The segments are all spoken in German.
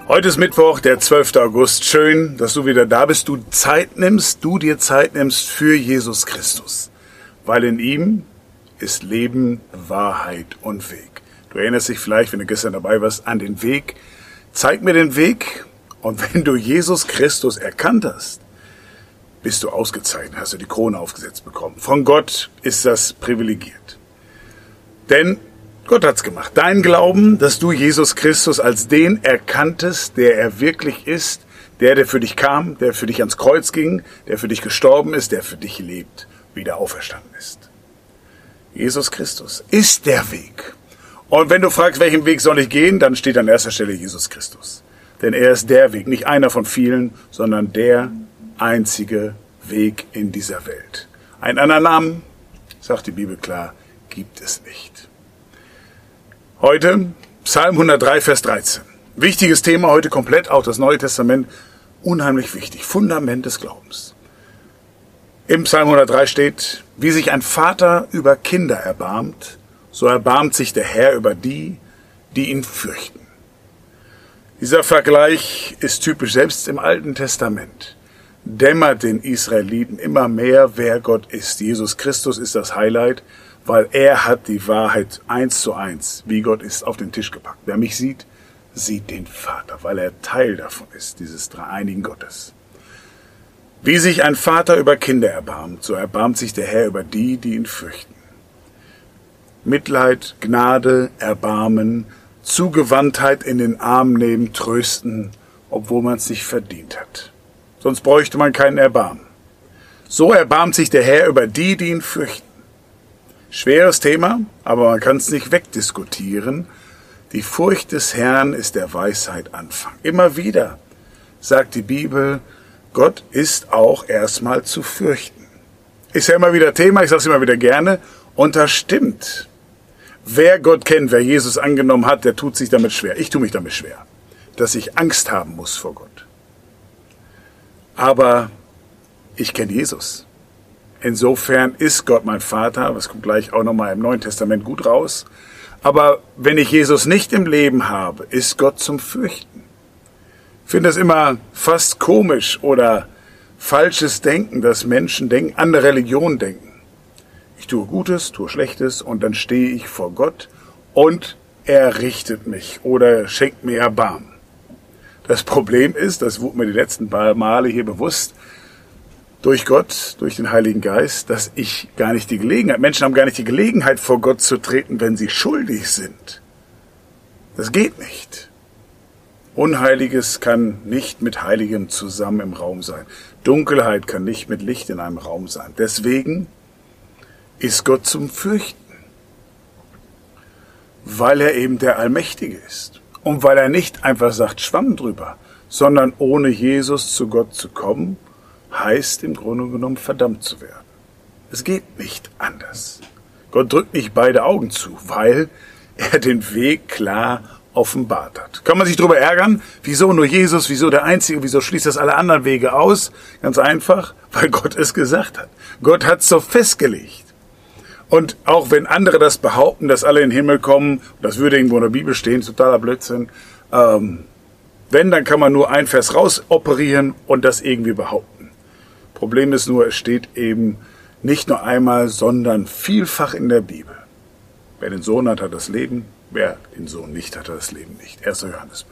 Heute ist Mittwoch, der 12. August. Schön, dass du wieder da bist. Du dir Zeit nimmst für Jesus Christus. Weil in ihm ist Leben, Wahrheit und Weg. Du erinnerst dich vielleicht, wenn du gestern dabei warst, an den Weg. Zeig mir den Weg. Und wenn du Jesus Christus erkannt hast, bist du ausgezeichnet, hast du die Krone aufgesetzt bekommen. Von Gott ist das privilegiert. Denn Gott hat's gemacht. Dein Glauben, dass du Jesus Christus als den erkanntest, der er wirklich ist, der für dich kam, der für dich ans Kreuz ging, der für dich gestorben ist, der für dich lebt, wieder auferstanden ist. Jesus Christus ist der Weg. Und wenn du fragst, welchen Weg soll ich gehen, dann steht an erster Stelle Jesus Christus. Denn er ist der Weg, nicht einer von vielen, sondern der einzige Weg in dieser Welt. Einen anderen Namen, sagt die Bibel klar, gibt es nicht. Heute Psalm 103, Vers 13. Wichtiges Thema heute komplett, auch das Neue Testament, unheimlich wichtig. Fundament des Glaubens. Im Psalm 103 steht, wie sich ein Vater über Kinder erbarmt, so erbarmt sich der Herr über die, die ihn fürchten. Dieser Vergleich ist typisch selbst im Alten Testament. Dämmert den Israeliten immer mehr, wer Gott ist. Jesus Christus ist das Highlight, weil er hat die Wahrheit 1:1, wie Gott ist, auf den Tisch gepackt. Wer mich sieht, sieht den Vater, weil er Teil davon ist, dieses dreieinigen Gottes. Wie sich ein Vater über Kinder erbarmt, so erbarmt sich der Herr über die, die ihn fürchten. Mitleid, Gnade, Erbarmen, Zugewandtheit in den Arm nehmen, trösten, obwohl man es nicht verdient hat. Sonst bräuchte man keinen Erbarmen. So erbarmt sich der Herr über die, die ihn fürchten. Schweres Thema, aber man kann es nicht wegdiskutieren. Die Furcht des Herrn ist der Weisheit Anfang. Immer wieder sagt die Bibel, Gott ist auch erstmal zu fürchten. Ist ja immer wieder Thema, ich sage es immer wieder gerne, und das stimmt. Wer Gott kennt, wer Jesus angenommen hat, der tut sich damit schwer. Ich tue mich damit schwer, dass ich Angst haben muss vor Gott. Aber ich kenne Jesus. Insofern ist Gott mein Vater, das kommt gleich auch nochmal im Neuen Testament gut raus. Aber wenn ich Jesus nicht im Leben habe, ist Gott zum Fürchten. Ich finde das immer fast komisch oder falsches Denken, dass Menschen denken, andere Religionen denken. Ich tue Gutes, tue Schlechtes und dann stehe ich vor Gott und er richtet mich oder schenkt mir Erbarmen. Das Problem ist, das wurde mir die letzten paar Male hier bewusst, durch Gott, durch den Heiligen Geist, dass ich gar nicht die Gelegenheit, Menschen haben gar nicht die Gelegenheit, vor Gott zu treten, wenn sie schuldig sind. Das geht nicht. Unheiliges kann nicht mit Heiligem zusammen im Raum sein. Dunkelheit kann nicht mit Licht in einem Raum sein. Deswegen ist Gott zum Fürchten, weil er eben der Allmächtige ist und weil er nicht einfach sagt, Schwamm drüber, sondern ohne Jesus zu Gott zu kommen, heißt im Grunde genommen verdammt zu werden. Es geht nicht anders. Gott drückt nicht beide Augen zu, weil er den Weg klar offenbart hat. Kann man sich darüber ärgern? Wieso nur Jesus? Wieso der Einzige? Wieso schließt das alle anderen Wege aus? Ganz einfach, weil Gott es gesagt hat. Gott hat es so festgelegt. Und auch wenn andere das behaupten, dass alle in den Himmel kommen, das würde irgendwo in der Bibel stehen, totaler Blödsinn, wenn, dann kann man nur ein Vers raus operieren und das irgendwie behaupten. Problem ist nur, es steht eben nicht nur einmal, sondern vielfach in der Bibel. Wer den Sohn hat, hat das Leben. Wer den Sohn nicht hat, hat das Leben nicht. 1. Johannesbrief.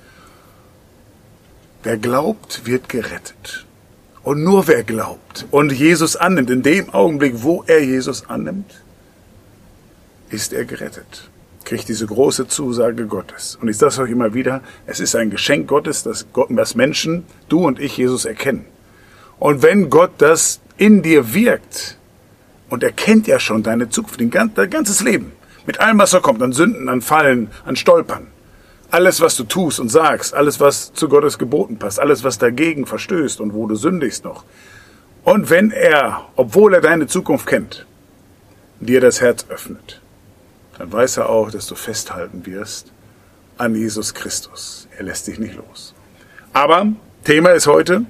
Wer glaubt, wird gerettet. Und nur wer glaubt und Jesus annimmt, in dem Augenblick, wo er Jesus annimmt, ist er gerettet. Kriegt diese große Zusage Gottes. Und ich sage es euch immer wieder, es ist ein Geschenk Gottes, dass Menschen, du und ich, Jesus erkennen. Und wenn Gott das in dir wirkt, und er kennt ja schon deine Zukunft, dein ganzes Leben, mit allem, was da kommt, an Sünden, an Fallen, an Stolpern, alles, was du tust und sagst, alles, was zu Gottes Geboten passt, alles, was dagegen verstößt und wo du sündigst noch. Und wenn er, obwohl er deine Zukunft kennt, dir das Herz öffnet, dann weiß er auch, dass du festhalten wirst an Jesus Christus. Er lässt dich nicht los. Aber Thema ist heute,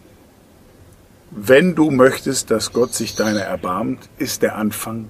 wenn du möchtest, dass Gott sich deiner erbarmt, ist der Anfang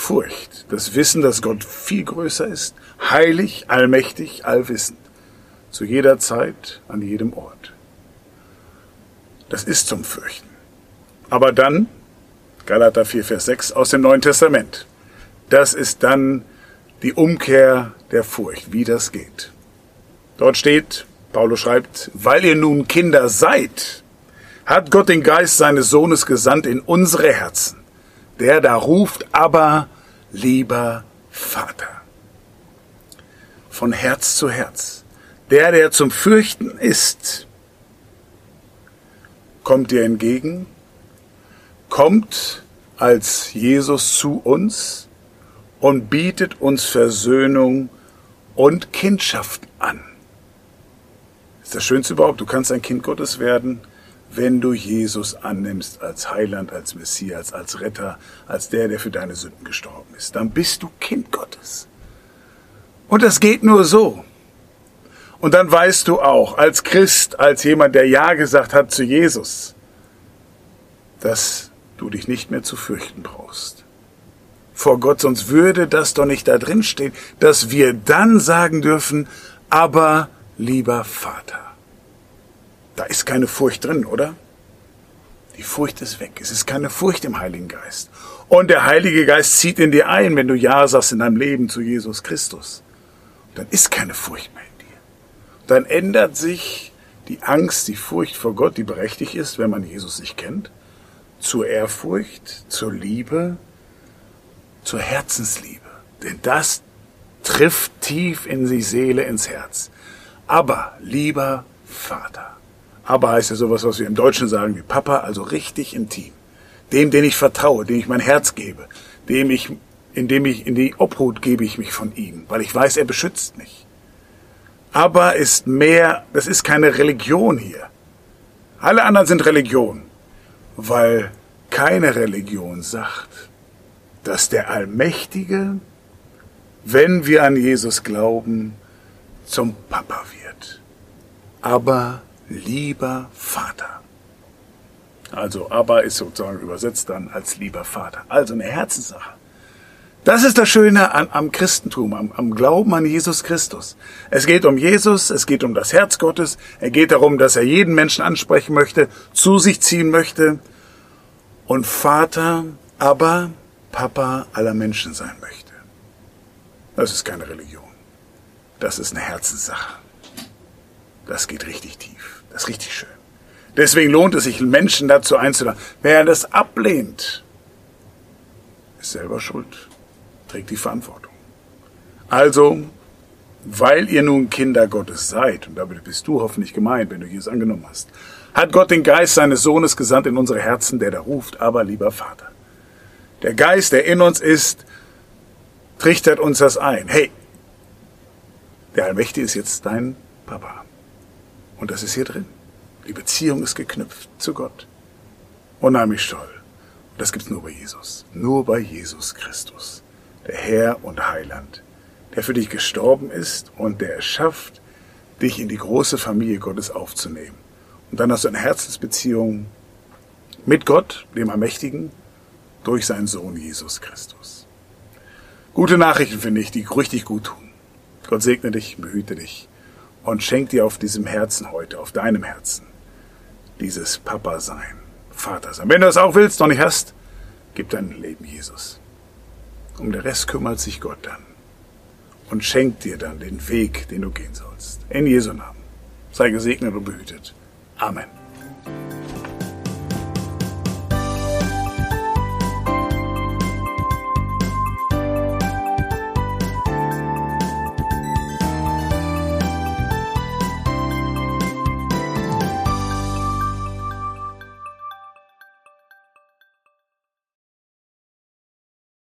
Furcht. Das Wissen, dass Gott viel größer ist, heilig, allmächtig, allwissend. zu jeder Zeit, an jedem Ort. Das ist zum Fürchten. Aber dann, Galater 4, Vers 6 aus dem Neuen Testament, das ist dann die Umkehr der Furcht, wie das geht. Dort steht, Paulus schreibt, weil ihr nun Kinder seid, hat Gott den Geist seines Sohnes gesandt in unsere Herzen, der da ruft, aber lieber Vater. Von Herz zu Herz. Der zum Fürchten ist, kommt dir entgegen, kommt als Jesus zu uns und bietet uns Versöhnung und Kindschaft an. Das ist das Schönste überhaupt. Du kannst ein Kind Gottes werden, wenn du Jesus annimmst als Heiland, als Messias, als Retter, als der für deine Sünden gestorben ist. Dann bist du Kind Gottes. Und das geht nur so. Und dann weißt du auch, als Christ, als jemand, der Ja gesagt hat zu Jesus, dass du dich nicht mehr zu fürchten brauchst. Vor Gott, sonst würde das doch nicht da drin stehen, dass wir dann sagen dürfen, aber lieber Vater. Da ist keine Furcht drin, oder? Die Furcht ist weg. Es ist keine Furcht im Heiligen Geist. Und der Heilige Geist zieht in dir ein, wenn du Ja sagst in deinem Leben zu Jesus Christus. Dann ist keine Furcht mehr in dir. Dann ändert sich die Angst, die Furcht vor Gott, die berechtigt ist, wenn man Jesus nicht kennt, zur Ehrfurcht, zur Liebe, zur Herzensliebe. Denn das trifft tief in die Seele, ins Herz. Aber, lieber Vater. Aber heißt ja sowas, was wir im Deutschen sagen wie Papa, also richtig intim. Dem, den ich vertraue, dem ich mein Herz gebe, indem ich in die Obhut gebe ich mich von ihm, weil ich weiß, er beschützt mich. Aber ist mehr, das ist keine Religion hier. Alle anderen sind Religion, weil keine Religion sagt, dass der Allmächtige, wenn wir an Jesus glauben, zum Papa wird. Aber lieber Vater. Also, aber ist sozusagen übersetzt dann als lieber Vater. Also eine Herzenssache. Das ist das Schöne am Christentum, am Glauben an Jesus Christus. Es geht um Jesus, es geht um das Herz Gottes, es geht darum, dass er jeden Menschen ansprechen möchte, zu sich ziehen möchte und Vater, aber Papa aller Menschen sein möchte. Das ist keine Religion. Das ist eine Herzenssache. Das geht richtig tief. Das ist richtig schön. Deswegen lohnt es sich, Menschen dazu einzuladen. Wer das ablehnt, ist selber schuld, trägt die Verantwortung. Also, weil ihr nun Kinder Gottes seid, und damit bist du hoffentlich gemeint, wenn du Jesus angenommen hast, hat Gott den Geist seines Sohnes gesandt in unsere Herzen, der da ruft, aber lieber Vater. Der Geist, der in uns ist, trichtert uns das ein. Hey, der Allmächtige ist jetzt dein Papa. Und das ist hier drin. Die Beziehung ist geknüpft zu Gott. Unheimlich toll. Und das gibt's nur bei Jesus. Nur bei Jesus Christus. Der Herr und Heiland. Der für dich gestorben ist und der es schafft, dich in die große Familie Gottes aufzunehmen. Und dann hast du eine Herzensbeziehung mit Gott, dem Allmächtigen, durch seinen Sohn Jesus Christus. Gute Nachrichten finde ich, die richtig gut tun. Gott segne dich, behüte dich und schenkt dir auf diesem Herzen heute, auf deinem Herzen, dieses Papa-Sein, Vater-Sein. Wenn du das auch willst, noch nicht hast, gib dein Leben Jesus. Um den Rest kümmert sich Gott dann und schenkt dir dann den Weg, den du gehen sollst. In Jesu Namen. Sei gesegnet und behütet. Amen.